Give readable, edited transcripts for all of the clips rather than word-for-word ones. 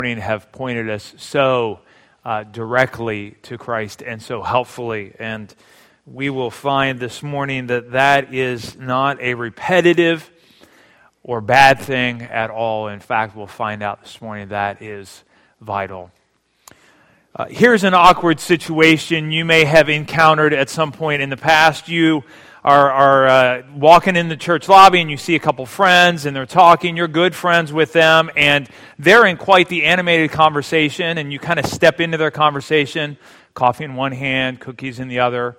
have pointed us so directly to Christ and so helpfully. And we will find this morning that that is not a repetitive or bad thing at all. In fact, we'll find out this morning that is vital. Here's an awkward situation you may have encountered at some point in the past. You are walking in the church lobby and you see a couple friends and they're talking. You're good friends with them and they're in quite the animated conversation, and you kind of step into their conversation, coffee in one hand, cookies in the other.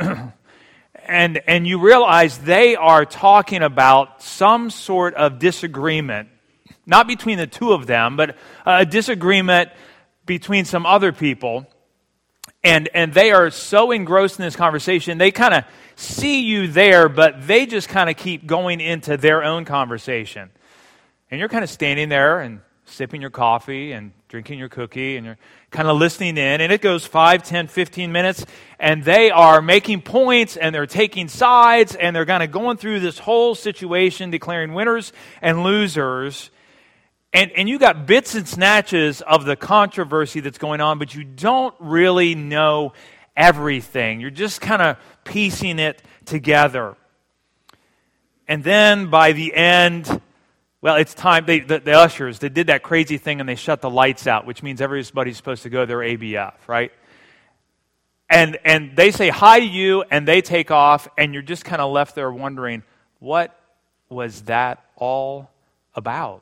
and you realize they are talking about some sort of disagreement, not between the two of them, but a disagreement between some other people. And they are so engrossed in this conversation, they kind of see you there, but they just kind of keep going into their own conversation. And you're kind of standing there and sipping your coffee and drinking your cookie, and you're kind of listening in, and it goes 5, 10, 15 minutes, and they are making points, and they're taking sides, and they're kind of going through this whole situation, declaring winners and losers. And you got bits and snatches of the controversy that's going on, but you don't really know everything. You're just kind of piecing it together. And then by the end, well, it's time. The ushers, they did that crazy thing and they shut the lights out, which means everybody's supposed to go their ABF, right? And they say hi to you and they take off, and you're just kind of left there wondering, what was that all about?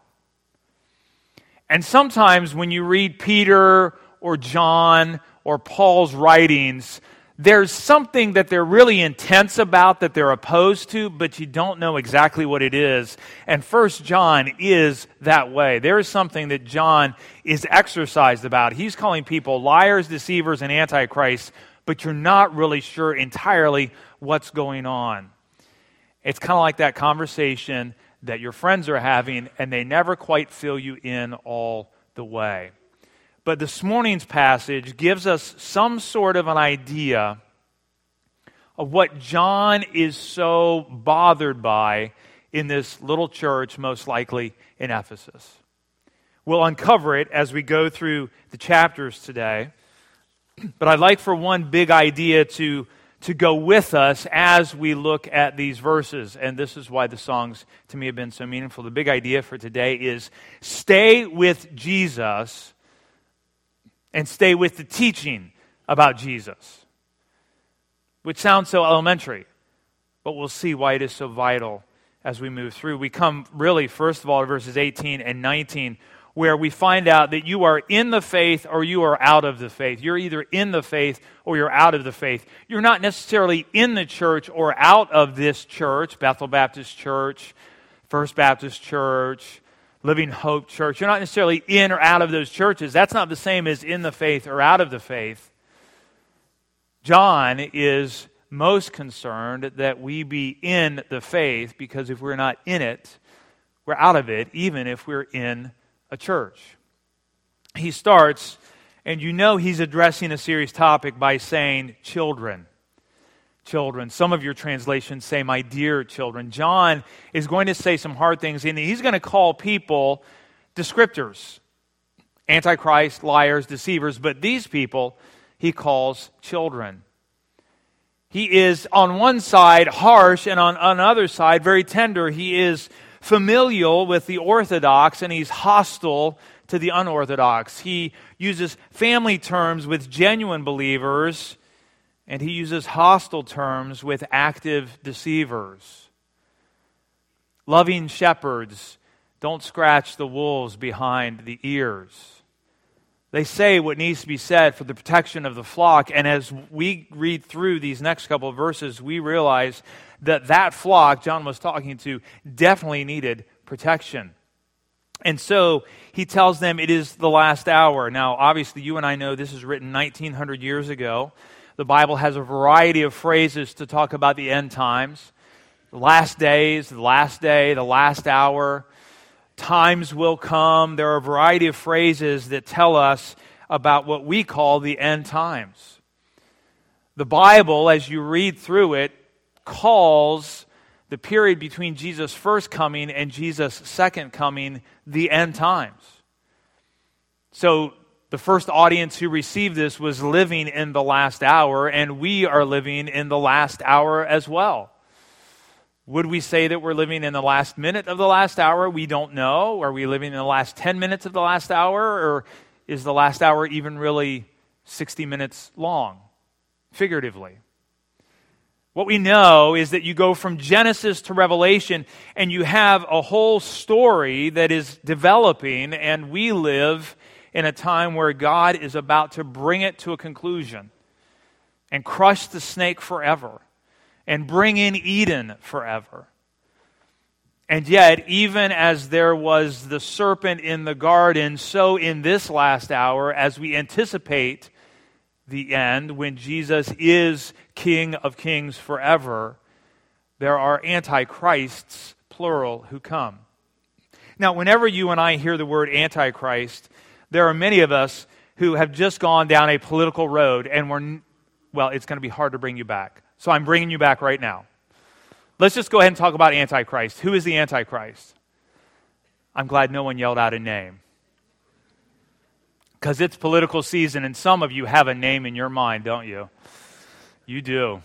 And sometimes when you read Peter or John or Paul's writings, there's something that they're really intense about, that they're opposed to, but you don't know exactly what it is. And 1 John is that way. There is something that John is exercised about. He's calling people liars, deceivers, and antichrists, but you're not really sure entirely what's going on. It's kind of like that conversation that your friends are having, and they never quite fill you in all the way. But this morning's passage gives us some sort of an idea of what John is so bothered by in this little church, most likely in Ephesus. We'll uncover it as we go through the chapters today. But I'd like for one big idea to go with us as we look at these verses. And this is why the songs to me have been so meaningful. The big idea for today is stay with Jesus and stay with the teaching about Jesus, which sounds so elementary, but we'll see why it is so vital as we move through. We come really, first of all, to verses 18 and 19, where we find out that you are in the faith or you are out of the faith. You're either in the faith or you're out of the faith. You're not necessarily in the church or out of this church, Bethel Baptist Church, First Baptist Church, Living Hope Church. You're not necessarily in or out of those churches. That's not the same as in the faith or out of the faith. John is most concerned that we be in the faith, because if we're not in it, we're out of it, even if we're in a church. He starts, and you know he's addressing a serious topic by saying, children. Children. Some of your translations say, my dear children. John is going to say some hard things, and he's going to call people descriptors. Antichrist, liars, deceivers. But these people he calls children. He is on one side harsh, and on another side very tender. He is familial with the Orthodox, and he's hostile to the unorthodox. He uses family terms with genuine believers, and he uses hostile terms with active deceivers. Loving shepherds don't scratch the wolves behind the ears. They say what needs to be said for the protection of the flock, and as we read through these next couple of verses, we realize that flock John was talking to definitely needed protection. And so he tells them it is the last hour. Now, obviously, you and I know this is written 1900 years ago. The Bible has a variety of phrases to talk about the end times. The last days, the last day, the last hour. Times will come. There are a variety of phrases that tell us about what we call the end times. The Bible, as you read through it, calls the period between Jesus' first coming and Jesus' second coming the end times. So the first audience who received this was living in the last hour, and we are living in the last hour as well. Would we say that we're living in the last minute of the last hour? We don't know. Are we living in the last 10 minutes of the last hour? Or is the last hour even really 60 minutes long, figuratively? What we know is that you go from Genesis to Revelation, and you have a whole story that is developing, and we live in a time where God is about to bring it to a conclusion and crush the snake forever and bring in Eden forever. And yet, even as there was the serpent in the garden, so in this last hour, as we anticipate the end, when Jesus is King of Kings forever, there are antichrists, plural, who come. Now, whenever you and I hear the word antichrist, there are many of us who have just gone down a political road, and it's going to be hard to bring you back. So I'm bringing you back right now. Let's just go ahead and talk about Antichrist. Who is the Antichrist? I'm glad no one yelled out a name. Because it's political season, and some of you have a name in your mind, don't you? You do.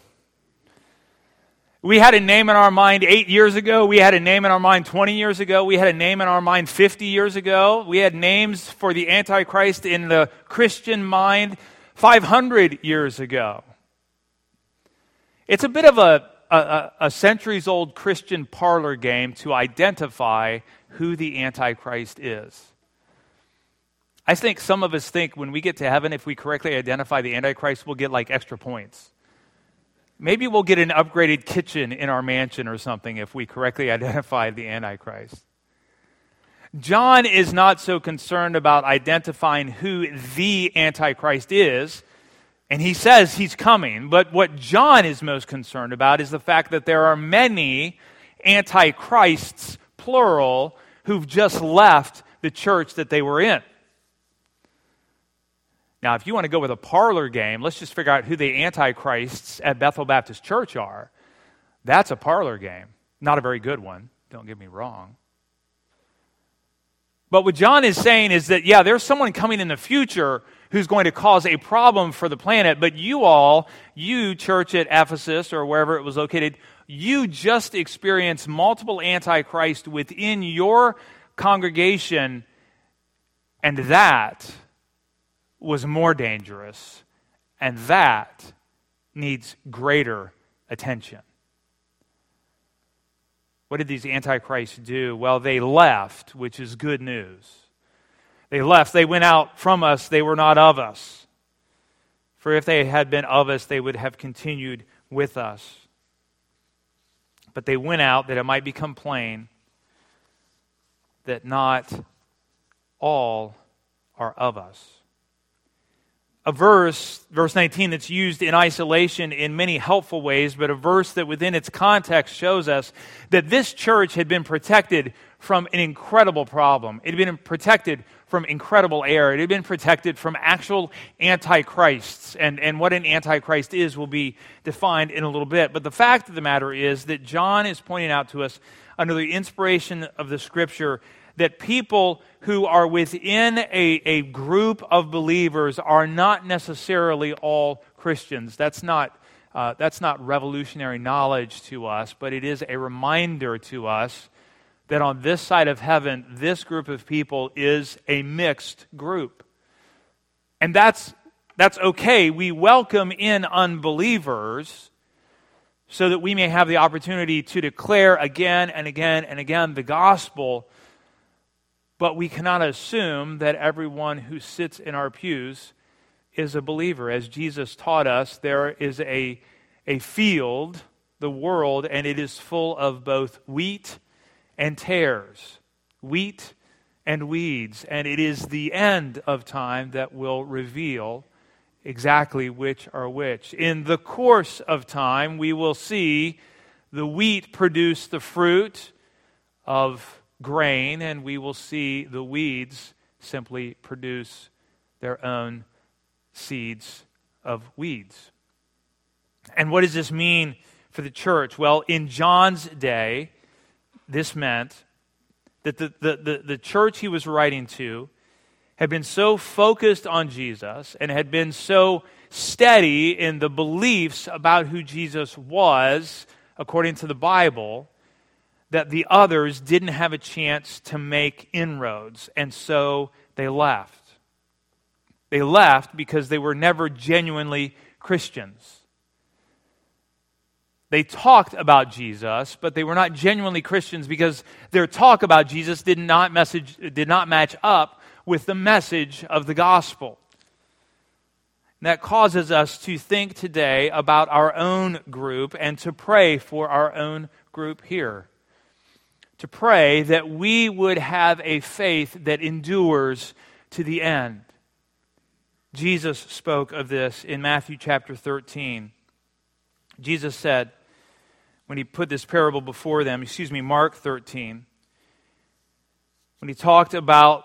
We had a name in our mind 8 years ago. We had a name in our mind 20 years ago. We had a name in our mind 50 years ago. We had names for the Antichrist in the Christian mind 500 years ago. It's a bit of a centuries-old Christian parlor game to identify who the Antichrist is. I think some of us think when we get to heaven, if we correctly identify the Antichrist, we'll get like extra points. Maybe we'll get an upgraded kitchen in our mansion or something if we correctly identify the Antichrist. John is not so concerned about identifying who the Antichrist is, and he says he's coming. But what John is most concerned about is the fact that there are many Antichrists, plural, who've just left the church that they were in. Now, if you want to go with a parlor game, let's just figure out who the Antichrists at Bethel Baptist Church are. That's a parlor game. Not a very good one, don't get me wrong. But what John is saying is that, there's someone coming in the future who's going to cause a problem for the planet, but you church at Ephesus or wherever it was located, you just experienced multiple Antichrist within your congregation, and that was more dangerous, and that needs greater attention. What did these antichrists do? Well, they left, which is good news. They left. They went out from us. They were not of us. For if they had been of us, they would have continued with us. But they went out that it might become plain that not all are of us. A verse 19, that's used in isolation in many helpful ways, but a verse that within its context shows us that this church had been protected from an incredible problem. It had been protected from incredible error. It had been protected from actual antichrists. And what an antichrist is will be defined in a little bit. But the fact of the matter is that John is pointing out to us, under the inspiration of the Scripture, that people who are within a group of believers are not necessarily all Christians. That's not revolutionary knowledge to us, but it is a reminder to us that on this side of heaven, this group of people is a mixed group. And that's okay. We welcome in unbelievers so that we may have the opportunity to declare again and again and again the gospel. But we cannot assume that everyone who sits in our pews is a believer. As Jesus taught us, there is a field, the world, and it is full of both wheat and tares, wheat and weeds. And it is the end of time that will reveal exactly which are which. In the course of time, we will see the wheat produce the fruit of grain, and we will see the weeds simply produce their own seeds of weeds. And what does this mean for the church? Well, in John's day, this meant that the church he was writing to had been so focused on Jesus and had been so steady in the beliefs about who Jesus was, according to the Bible, that the others didn't have a chance to make inroads, and so they left. They left because they were never genuinely Christians. They talked about Jesus, but they were not genuinely Christians because their talk about Jesus did not match up with the message of the gospel. And that causes us to think today about our own group and to pray for our own group here. To pray that we would have a faith that endures to the end. Jesus spoke of this in Matthew chapter 13. Jesus said, when he put this parable before them, Mark 13, when he talked about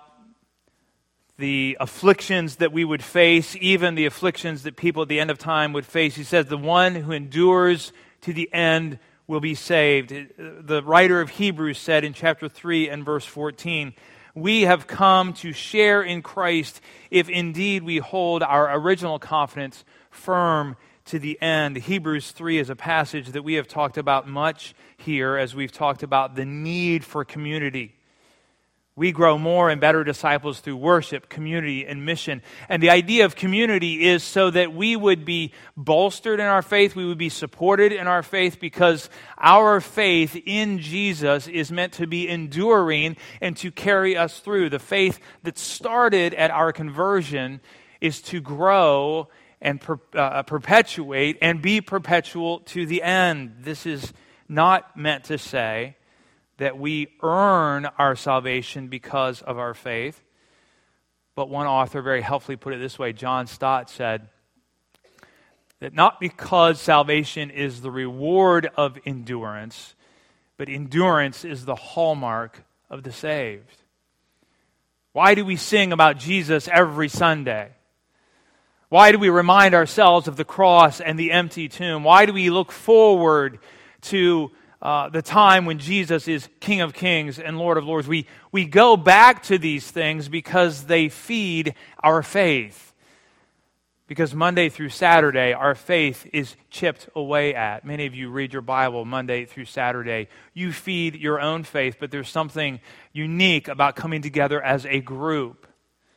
the afflictions that we would face, even the afflictions that people at the end of time would face, he says, the one who endures to the end will be saved. The writer of Hebrews said in chapter 3 and verse 14, we have come to share in Christ if indeed we hold our original confidence firm to the end. Hebrews 3 is a passage that we have talked about much here as we've talked about the need for community. We grow more and better disciples through worship, community, and mission. And the idea of community is so that we would be bolstered in our faith, we would be supported in our faith, because our faith in Jesus is meant to be enduring and to carry us through. The faith that started at our conversion is to grow and perpetuate and be perpetual to the end. This is not meant to say that we earn our salvation because of our faith. But one author very helpfully put it this way. John Stott said that not because salvation is the reward of endurance, but endurance is the hallmark of the saved. Why do we sing about Jesus every Sunday? Why do we remind ourselves of the cross and the empty tomb? Why do we look forward to the time when Jesus is King of Kings and Lord of Lords? We go back to these things because they feed our faith. Because Monday through Saturday, our faith is chipped away at. Many of you read your Bible Monday through Saturday. You feed your own faith, but there's something unique about coming together as a group.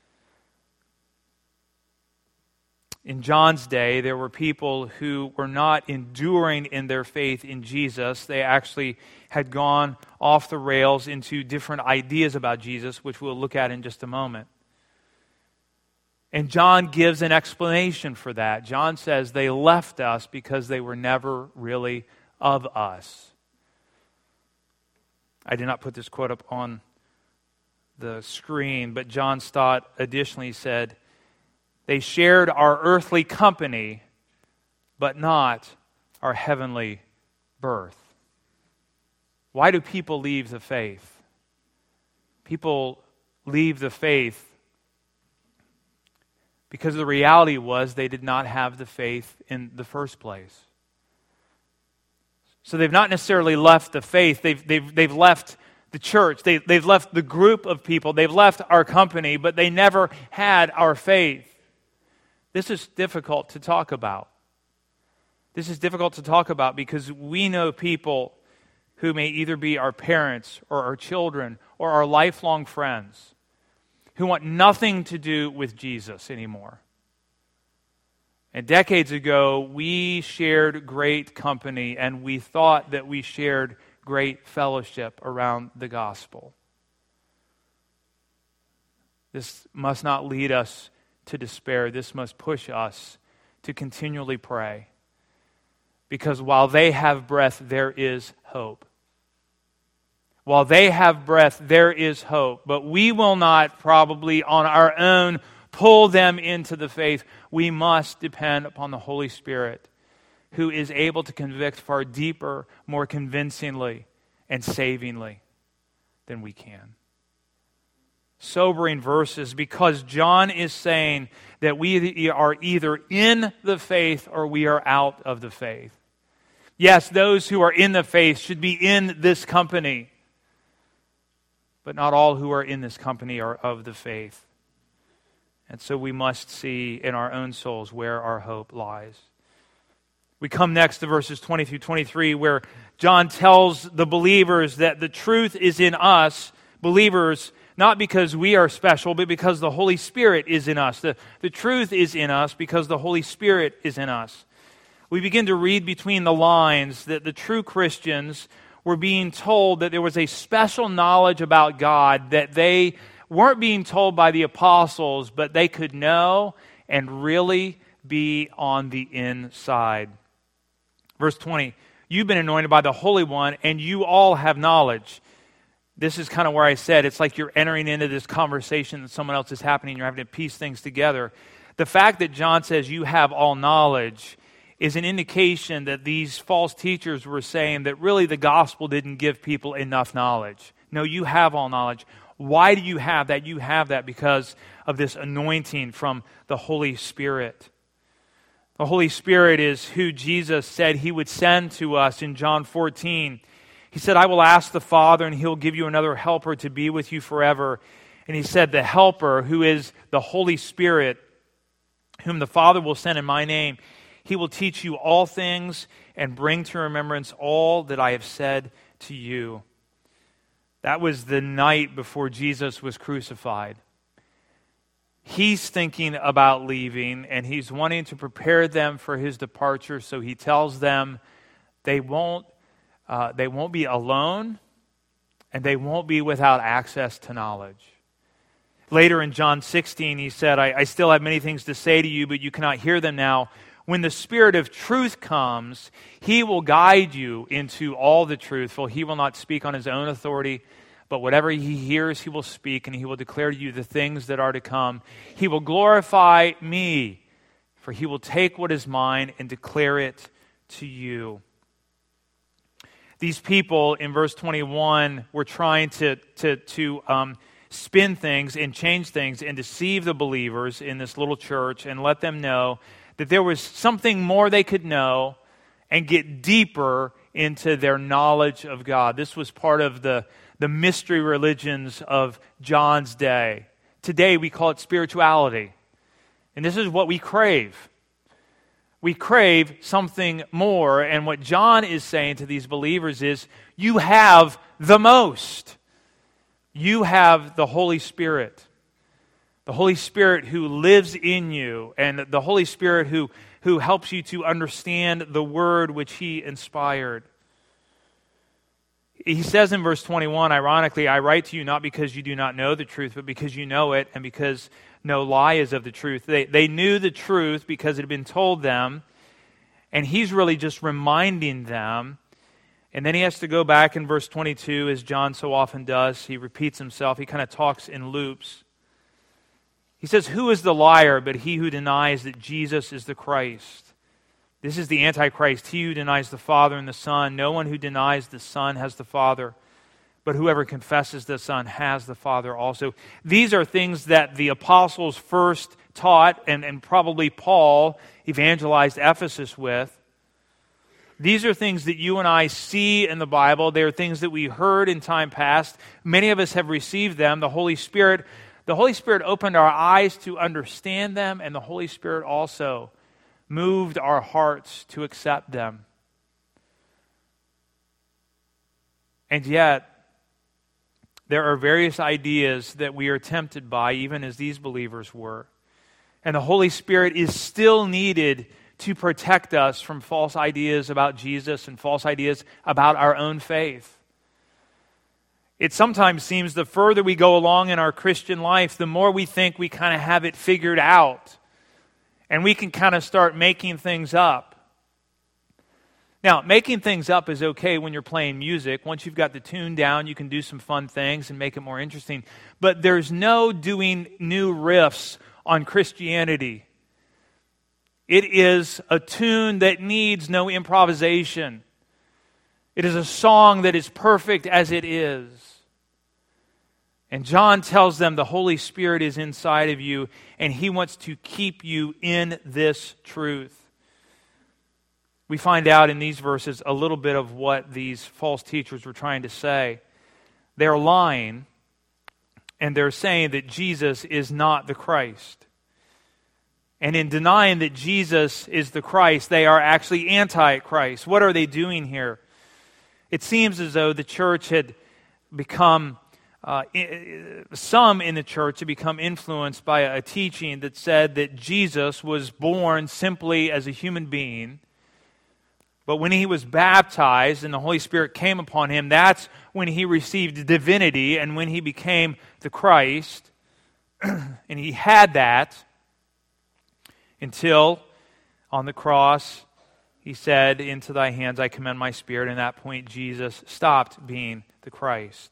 In John's day, there were people who were not enduring in their faith in Jesus. They actually had gone off the rails into different ideas about Jesus, which we'll look at in just a moment. And John gives an explanation for that. John says they left us because they were never really of us. I did not put this quote up on the screen, but John Stott additionally said, they shared our earthly company, but not our heavenly birth. Why do people leave the faith? People leave the faith because the reality was they did not have the faith in the first place. So they've not necessarily left the faith. They've left the church. They've left the group of people. They've left our company, but they never had our faith. This is difficult to talk about. This is difficult to talk about because we know people who may either be our parents or our children or our lifelong friends who want nothing to do with Jesus anymore. And decades ago, we shared great company and we thought that we shared great fellowship around the gospel. This must not lead us to despair. This must push us to continually pray. Because while they have breath, there is hope. While they have breath, there is hope. But we will not probably on our own pull them into the faith. We must depend upon the Holy Spirit, who is able to convict far deeper, more convincingly, and savingly than we can. Sobering verses, because John is saying that we are either in the faith or we are out of the faith. Yes, those who are in the faith should be in this company, but not all who are in this company are of the faith. And so we must see in our own souls where our hope lies. We come next to verses 20 through 23, where John tells the believers that the truth is in us, believers, not because we are special, but because the Holy Spirit is in us. The truth is in us because the Holy Spirit is in us. We begin to read between the lines that the true Christians were being told that there was a special knowledge about God that they weren't being told by the apostles, but they could know and really be on the inside. Verse 20, you've been anointed by the Holy One, and you all have knowledge. This is kind of where I said it's like you're entering into this conversation that someone else is happening. You're having to piece things together. The fact that John says you have all knowledge is an indication that these false teachers were saying that really the gospel didn't give people enough knowledge. No, you have all knowledge. Why do you have that? You have that because of this anointing from the Holy Spirit. The Holy Spirit is who Jesus said he would send to us in John 14. He said, I will ask the Father, and he'll give you another helper to be with you forever. And he said, the helper, who is the Holy Spirit, whom the Father will send in my name, he will teach you all things and bring to remembrance all that I have said to you. That was the night before Jesus was crucified. He's thinking about leaving, and he's wanting to prepare them for his departure, so he tells them they won't be alone, and they won't be without access to knowledge. Later in John 16, he said, I still have many things to say to you, but you cannot hear them now. When the Spirit of truth comes, he will guide you into all the truth, for he will not speak on his own authority, but whatever he hears, he will speak, and he will declare to you the things that are to come. He will glorify me, for he will take what is mine and declare it to you. These people in verse 21 were trying to spin things and change things and deceive the believers in this little church and let them know that there was something more they could know and get deeper into their knowledge of God. This was part of the mystery religions of John's day. Today we call it spirituality. And this is what we crave. We crave something more. And what John is saying to these believers is, you have the most. You have the Holy Spirit. The Holy Spirit who lives in you, and the Holy Spirit who helps you to understand the Word which He inspired. He says in verse 21, ironically, I write to you not because you do not know the truth, but because you know it, and because no lie is of the truth. They knew the truth because it had been told them, and he's really just reminding them. And then he has to go back in verse 22, as John so often does. He repeats himself. He kind of talks in loops. He says, who is the liar but he who denies that Jesus is the Christ? This is the Antichrist, he who denies the Father and the Son. No one who denies the Son has the Father, but whoever confesses the Son has the Father also. These are things that the apostles first taught, and probably Paul evangelized Ephesus with. These are things that you and I see in the Bible. They are things that we heard in time past. Many of us have received them. The Holy Spirit opened our eyes to understand them, and the Holy Spirit also moved our hearts to accept them. And yet, there are various ideas that we are tempted by, even as these believers were. And the Holy Spirit is still needed to protect us from false ideas about Jesus and false ideas about our own faith. It sometimes seems the further we go along in our Christian life, the more we think we kind of have it figured out. And we can kind of start making things up. Now, making things up is okay when you're playing music. Once you've got the tune down, you can do some fun things and make it more interesting. But there's no doing new riffs on Christianity. It is a tune that needs no improvisation. It is a song that is perfect as it is. And John tells them the Holy Spirit is inside of you, and He wants to keep you in this truth. We find out in these verses a little bit of what these false teachers were trying to say. They're lying, and they're saying that Jesus is not the Christ. And in denying that Jesus is the Christ, they are actually anti-Christ. What are they doing here? It seems as though the church had become, some in the church had become influenced by a teaching that said that Jesus was born simply as a human being. But when he was baptized and the Holy Spirit came upon him, that's when he received divinity and when he became the Christ. And he had that until on the cross he said, "Into thy hands I commend my spirit." And at that point Jesus stopped being the Christ.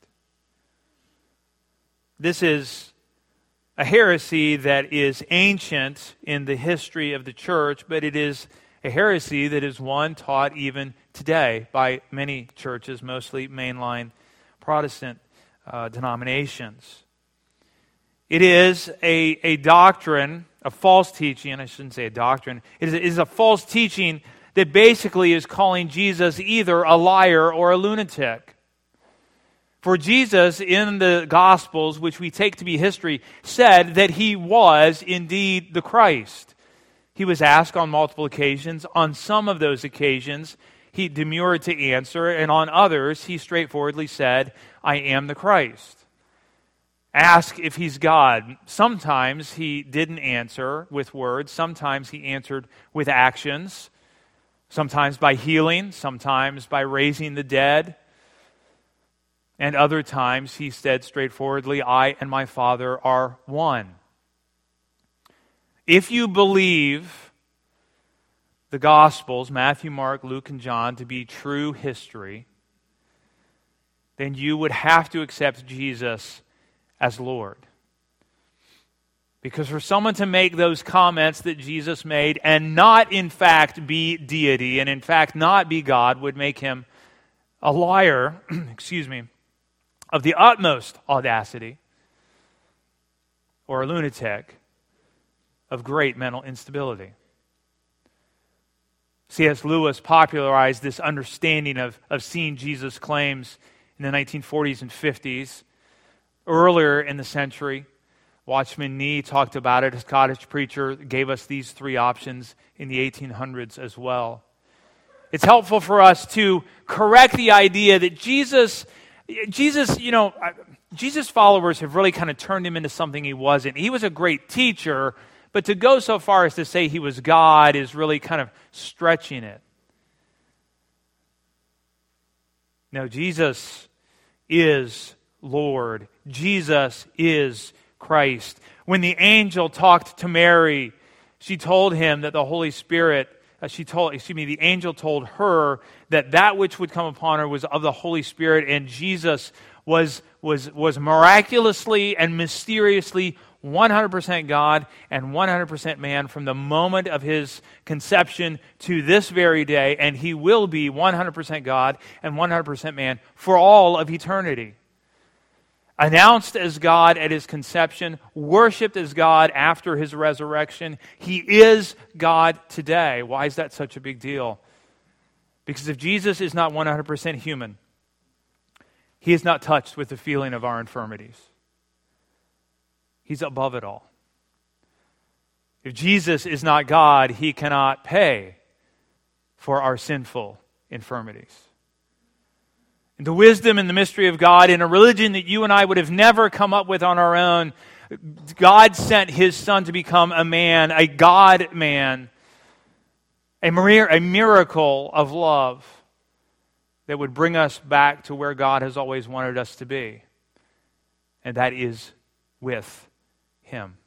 This is a heresy that is ancient in the history of the church, but it is a heresy that is one taught even today by many churches, mostly mainline Protestant denominations. It is a doctrine, a false teaching. I shouldn't say a doctrine. It is a false teaching that basically is calling Jesus either a liar or a lunatic. For Jesus in the Gospels, which we take to be history, said that he was indeed the Christ. He was asked on multiple occasions. On some of those occasions, he demurred to answer, and on others, he straightforwardly said, "I am the Christ." Ask if he's God. Sometimes he didn't answer with words. Sometimes he answered with actions. Sometimes by healing. Sometimes by raising the dead. And other times he said straightforwardly, "I and my Father are one." If you believe the Gospels, Matthew, Mark, Luke, and John, to be true history, then you would have to accept Jesus as Lord. Because for someone to make those comments that Jesus made and not in fact be deity and in fact not be God would make him a liar, of the utmost audacity, or a lunatic of great mental instability. C.S. Lewis popularized this understanding of seeing Jesus' claims in the 1940s and 50s. Earlier in the century, Watchman Nee talked about it. A Scottish preacher gave us these three options in the 1800s as well. It's helpful for us to correct the idea that Jesus, Jesus' followers have really kind of turned him into something he wasn't. He was a great teacher, but to go so far as to say he was God is really kind of stretching it. No, Jesus is Lord. Jesus is Christ. When the angel talked to Mary, she told him that the Holy Spirit, the angel told her that which would come upon her was of the Holy Spirit, and Jesus was miraculously and mysteriously 100% God and 100% man from the moment of his conception to this very day, and he will be 100% God and 100% man for all of eternity. Announced as God at his conception, worshipped as God after his resurrection, he is God today. Why is that such a big deal? Because if Jesus is not 100% human, he is not touched with the feeling of our infirmities. He's above it all. If Jesus is not God, he cannot pay for our sinful infirmities. And the wisdom and the mystery of God in a religion that you and I would have never come up with on our own, God sent his Son to become a man, a God-man, a miracle of love that would bring us back to where God has always wanted us to be. And that is with him.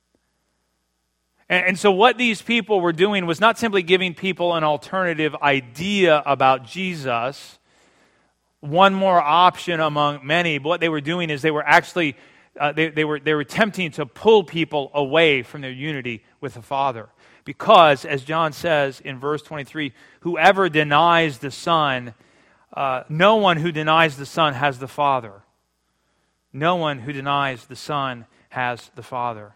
And so what these people were doing was not simply giving people an alternative idea about Jesus, one more option among many, but what they were doing is they were actually they were attempting to pull people away from their unity with the Father. Because, as John says in verse 23, whoever denies the Son, no one who denies the Son has the Father. No one who denies the Son has the Father.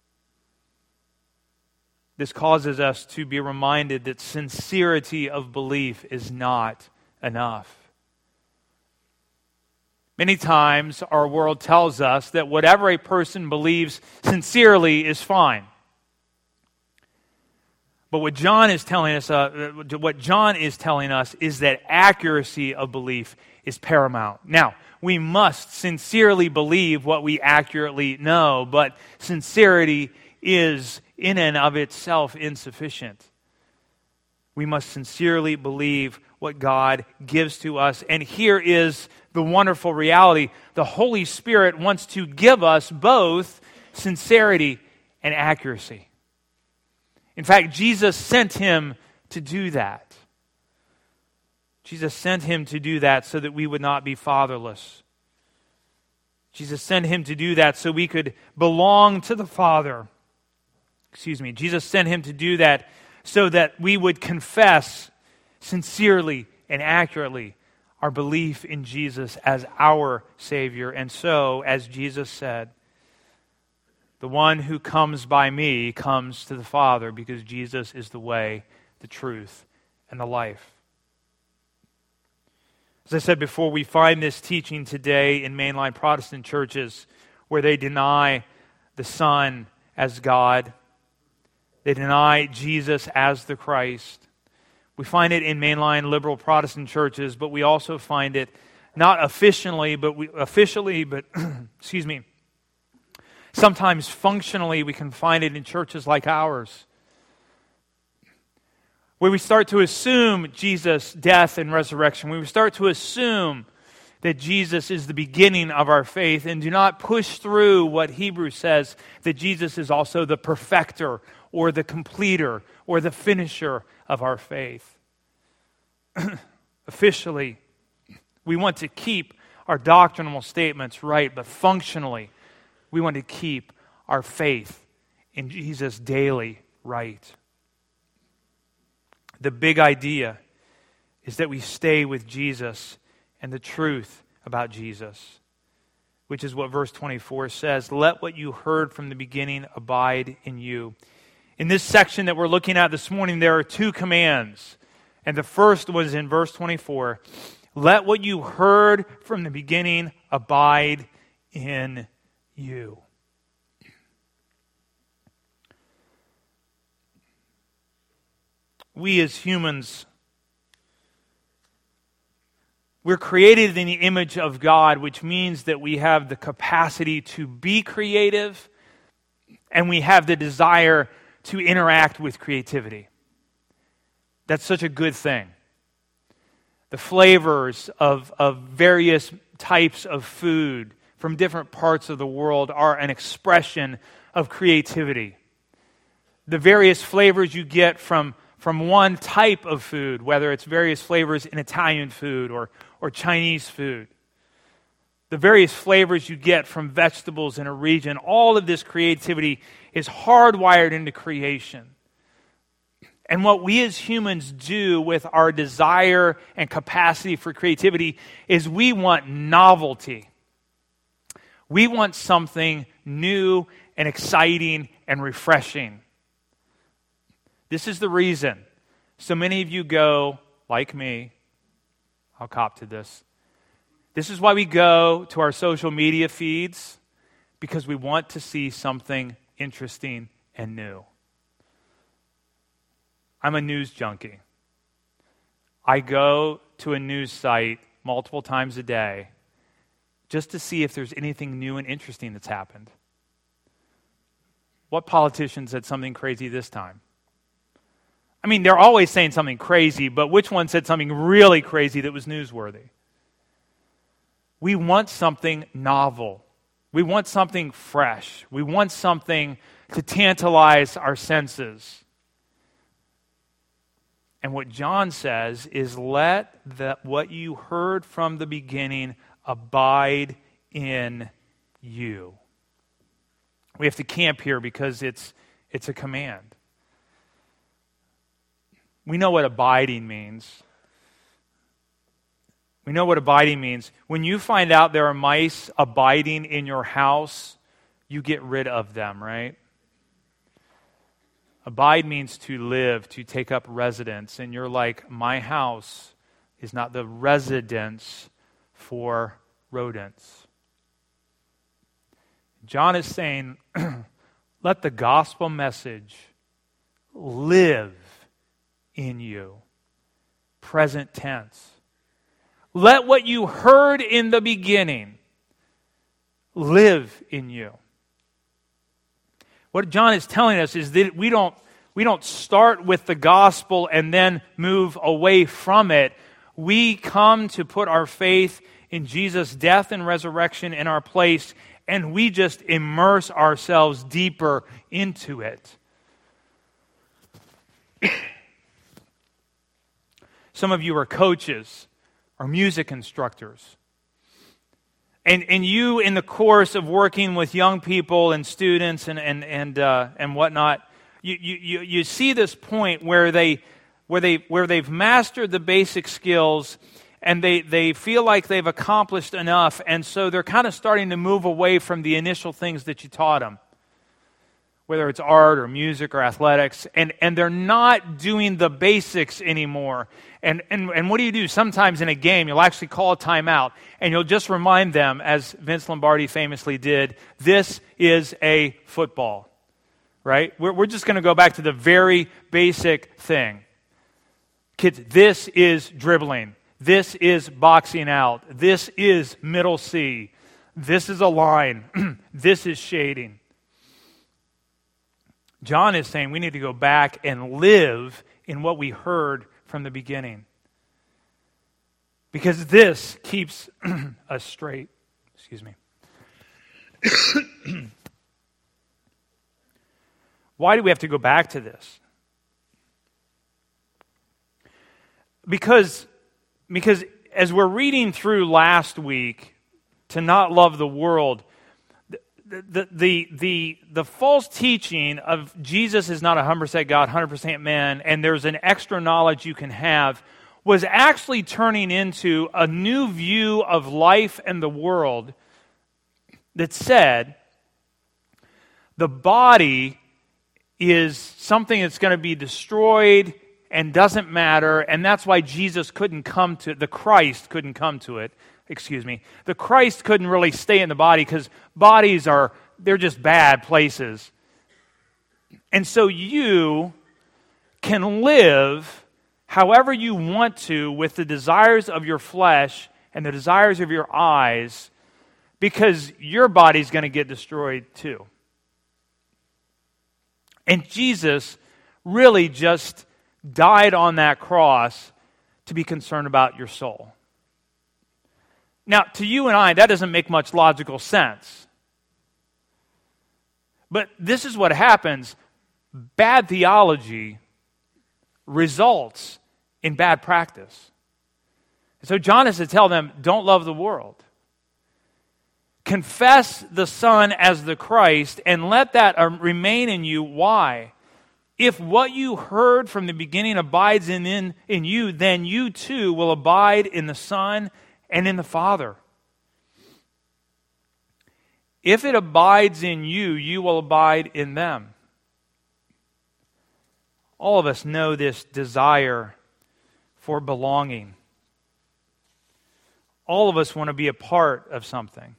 This causes us to be reminded that sincerity of belief is not enough. Many times our world tells us that whatever a person believes sincerely is fine. But what John is telling us is that accuracy of belief is paramount. Now, we must sincerely believe what we accurately know, but sincerity is in and of itself insufficient. We must sincerely believe what God gives to us. And here is the wonderful reality. The Holy Spirit wants to give us both sincerity and accuracy. In fact, Jesus sent him to do that. Jesus sent him to do that so that we would not be fatherless. Jesus sent him to do that so we could belong to the Father. Jesus sent him to do that so that we would confess sincerely and accurately our belief in Jesus as our Savior. And so, as Jesus said, the one who comes by me comes to the Father, because Jesus is the way, the truth, and the life. As I said before, we find this teaching today in mainline Protestant churches where they deny the Son as God. They deny Jesus as the Christ. We find it in mainline liberal Protestant churches, but we also find it not officially, but sometimes functionally we can find it in churches like ours, where we start to assume Jesus' death and resurrection, where we start to assume that Jesus is the beginning of our faith, and do not push through what Hebrews says, that Jesus is also the perfecter or the completer or the finisher of our faith. Officially, we want to keep our doctrinal statements right, but functionally, we want to keep our faith in Jesus daily right. The big idea is that we stay with Jesus and the truth about Jesus, which is what verse 24 says. Let what you heard from the beginning abide in you. In this section that we're looking at this morning, there are two commands. And the first was in verse 24. Let what you heard from the beginning abide in you. We as humans, we're created in the image of God, which means that we have the capacity to be creative and we have the desire to interact with creativity. That's such a good thing. The flavors of various types of food from different parts of the world are an expression of creativity. The various flavors you get from one type of food, whether it's various flavors in Italian food or Chinese food, the various flavors you get from vegetables in a region, all of this creativity is hardwired into creation. And what we as humans do with our desire and capacity for creativity is we want novelty. We want something new and exciting and refreshing. This is the reason so many of you go, like me, I'll cop to this. This is why we go to our social media feeds, because we want to see something interesting and new. I'm a news junkie. I go to a news site multiple times a day just to see if there's anything new and interesting that's happened. What politician said something crazy this time? I mean, they're always saying something crazy, but which one said something really crazy that was newsworthy? We want something novel. We want something fresh. We want something to tantalize our senses. And what John says is, let what you heard from the beginning abide in you. We have to camp here because it's a command. We know what abiding means. We know what abiding means. When you find out there are mice abiding in your house, you get rid of them, right? Abide means to live, to take up residence. And you're like, my house is not the residence for rodents. John is saying, let the gospel message, live in you. Present tense. Let what you heard in the beginning live in you. What John is telling us is that we don't start with the gospel and then move away from it. We come to put our faith in Jesus' death and resurrection in our place, and we just immerse ourselves deeper into it. Some of you are coaches or music instructors. And you, in the course of working with young people and students and whatnot, you see this point where they've mastered the basic skills and they feel like they've accomplished enough, and so they're kind of starting to move away from the initial things that you taught them, whether it's art or music or athletics, and they're not doing the basics anymore. And what do? Sometimes in a game, you'll actually call a timeout, and you'll just remind them, as Vince Lombardi famously did, this is a football, right? We're just going to go back to the very basic thing. Kids, this is dribbling. This is boxing out. This is middle C. This is a line. This is shading. John is saying we need to go back and live in what we heard from the beginning. Because this keeps us straight. Excuse me. Why do we have to go back to this? Because as we're reading through last week, to not love the world, the false teaching of Jesus is not 100% God, 100% man, and there's an extra knowledge you can have, was actually turning into a new view of life and the world that said the body is something that's going to be destroyed and doesn't matter, and that's why Jesus couldn't come to it, the Christ couldn't come to it. The Christ couldn't really stay in the body because bodies they're just bad places. And so you can live however you want to with the desires of your flesh and the desires of your eyes, because your body's going to get destroyed too. And Jesus really just died on that cross to be concerned about your soul. Now, to you and I, that doesn't make much logical sense. But this is what happens. Bad theology results in bad practice. So John has to tell them, don't love the world. Confess the Son as the Christ and let that remain in you. Why? If what you heard from the beginning abides in you, then you too will abide in the Son and in the Father. If it abides in you, you will abide in them. All of us know this desire for belonging. All of us want to be a part of something.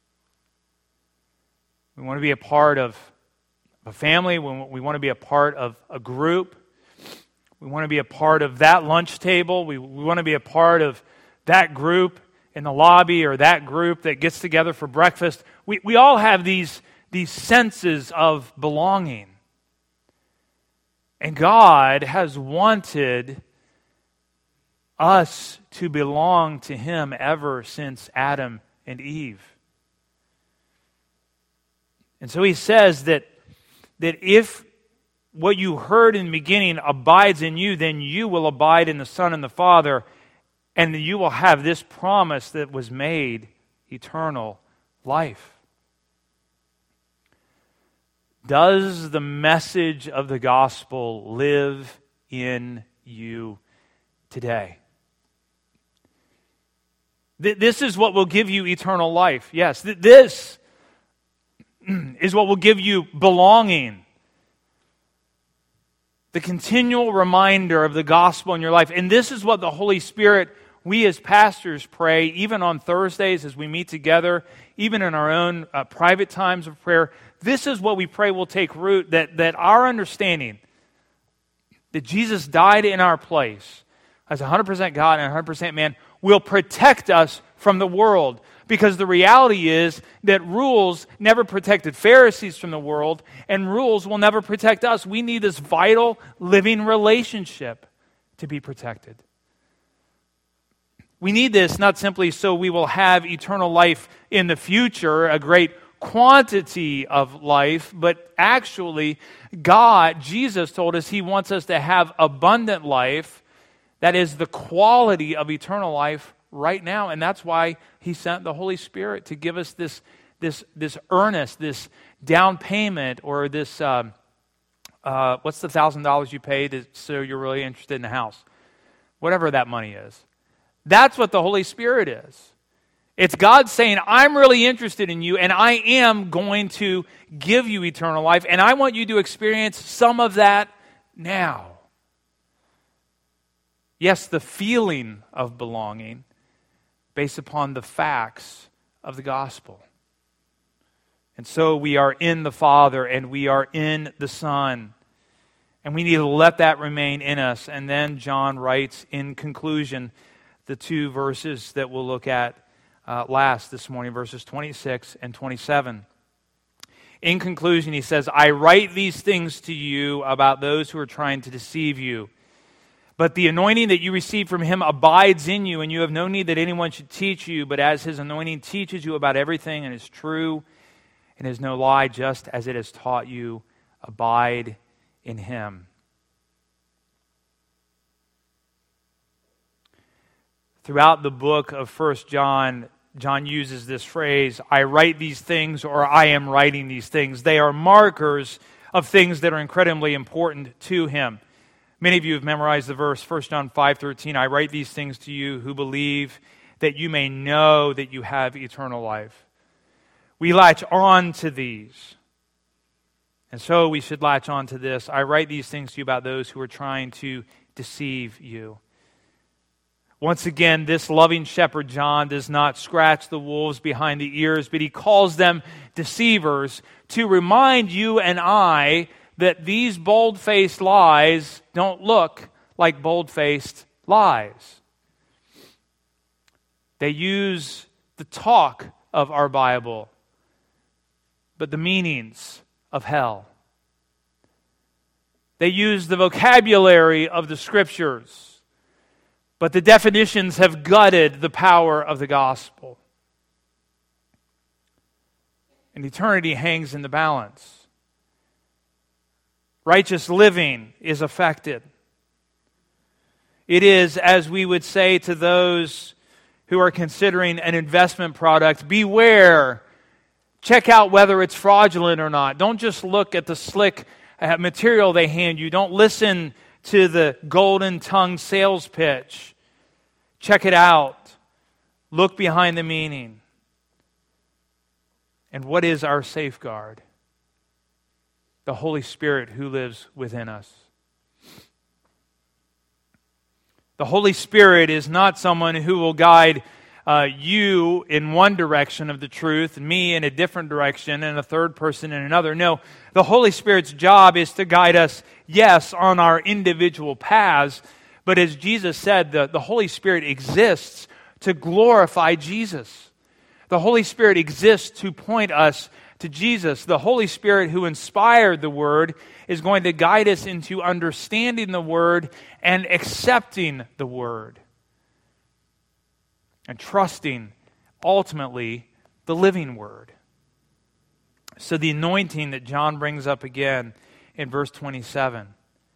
We want to be a part of a family. We want to be a part of a group. We want to be a part of that lunch table. We want to be a part of that group in the lobby or that group that gets together for breakfast. We all have these senses of belonging. And God has wanted us to belong to Him ever since Adam and Eve. And so He says that if what you heard in the beginning abides in you, then you will abide in the Son and the Father, and you will have this promise that was made, eternal life. Does the message of the gospel live in you today? This is what will give you eternal life. Yes, this is what will give you belonging. The continual reminder of the gospel in your life. And this is what the Holy Spirit, we as pastors pray, even on Thursdays as we meet together, even in our own private times of prayer. This is what we pray will take root, that our understanding that Jesus died in our place as 100% God and 100% man will protect us from the world. Because the reality is that rules never protected Pharisees from the world, and rules will never protect us. We need this vital, living relationship to be protected. We need this not simply so we will have eternal life in the future, a great quantity of life, but actually God, Jesus told us He wants us to have abundant life, that is the quality of eternal life right now. And that's why He sent the Holy Spirit to give us this earnest, this down payment, or this, what's the $1,000 you paid so you're really interested in the house? Whatever that money is. That's what the Holy Spirit is. It's God saying, I'm really interested in you, and I am going to give you eternal life, and I want you to experience some of that now. Yes, the feeling of belonging based upon the facts of the gospel. And so we are in the Father, and we are in the Son, and we need to let that remain in us. And then John writes in conclusion the two verses that we'll look at last this morning, verses 26 and 27. In conclusion, he says, I write these things to you about those who are trying to deceive you. But the anointing that you receive from Him abides in you, and you have no need that anyone should teach you, but as His anointing teaches you about everything and is true and is no lie, just as it has taught you, abide in Him. Throughout the book of 1 John, John uses this phrase, I write these things, or I am writing these things. They are markers of things that are incredibly important to him. Many of you have memorized the verse, 1 John 5:13, I write these things to you who believe that you may know that you have eternal life. We latch on to these. And so we should latch on to this. I write these things to you about those who are trying to deceive you. Once again, this loving shepherd, John, does not scratch the wolves behind the ears, but he calls them deceivers to remind you and I that these bold-faced lies don't look like bold-faced lies. They use the talk of our Bible, but the meanings of hell. They use the vocabulary of the Scriptures, but the definitions have gutted the power of the gospel. And eternity hangs in the balance. Righteous living is affected. It is, as we would say to those who are considering an investment product, beware. Check out whether it's fraudulent or not. Don't just look at the slick material they hand you. Don't listen to the golden-tongued sales pitch. Check it out. Look behind the meaning. And what is our safeguard? The Holy Spirit who lives within us. The Holy Spirit is not someone who will guide you in one direction of the truth, me in a different direction, and a third person in another. No, the Holy Spirit's job is to guide us, yes, on our individual paths, but as Jesus said, the Holy Spirit exists to glorify Jesus. The Holy Spirit exists to point us to Jesus. The Holy Spirit who inspired the Word is going to guide us into understanding the Word and accepting the Word. And trusting, ultimately, the living Word. So the anointing that John brings up again in verse 27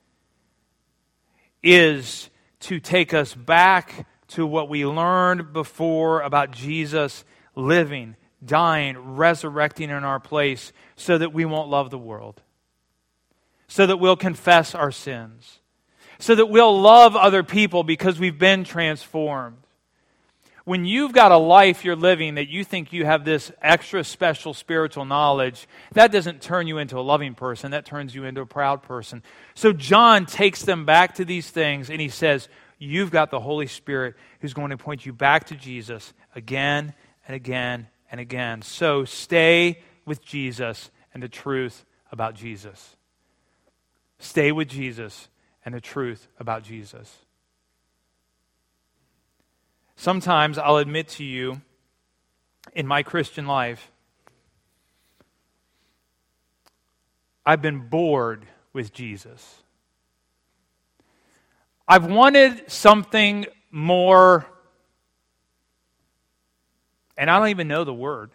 is to take us back to what we learned before about Jesus living, dying, resurrecting in our place so that we won't love the world, so that we'll confess our sins, so that we'll love other people because we've been transformed. When you've got a life you're living that you think you have this extra special spiritual knowledge, that doesn't turn you into a loving person. That turns you into a proud person. So John takes them back to these things and he says, you've got the Holy Spirit who's going to point you back to Jesus again and again and again. So stay with Jesus and the truth about Jesus. Stay with Jesus and the truth about Jesus. Sometimes I'll admit to you, in my Christian life, I've been bored with Jesus. I've wanted something more, and I don't even know the word.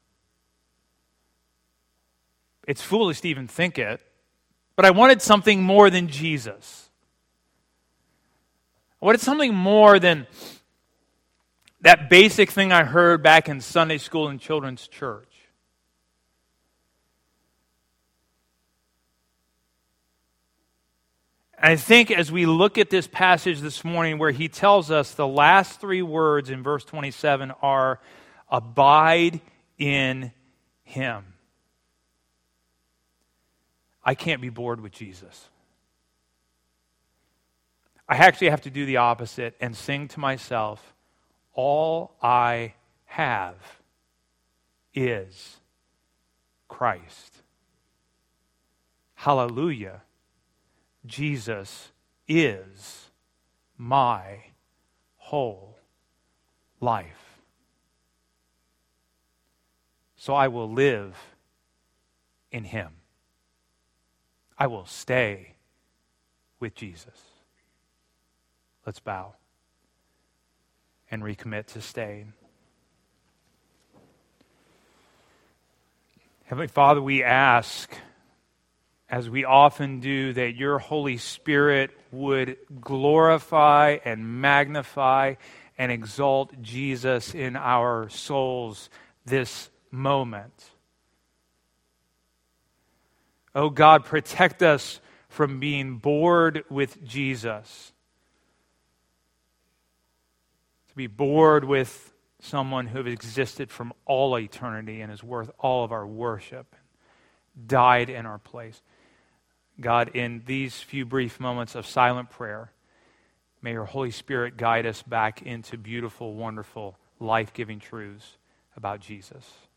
It's foolish to even think it, but I wanted something more than Jesus. I wanted something more than that basic thing I heard back in Sunday school and children's church. And I think as we look at this passage this morning where he tells us the last three words in verse 27 are, abide in him. I can't be bored with Jesus. I actually have to do the opposite and sing to myself, all I have is Christ. Hallelujah. Jesus is my whole life. So I will live in him. I will stay with Jesus. Let's bow and recommit to staying. Heavenly Father, we ask, as we often do, that your Holy Spirit would glorify and magnify and exalt Jesus in our souls this moment. Oh God, protect us from being bored with Jesus. To be bored with someone who has existed from all eternity and is worth all of our worship, died in our place. God, in these few brief moments of silent prayer, may your Holy Spirit guide us back into beautiful, wonderful, life-giving truths about Jesus.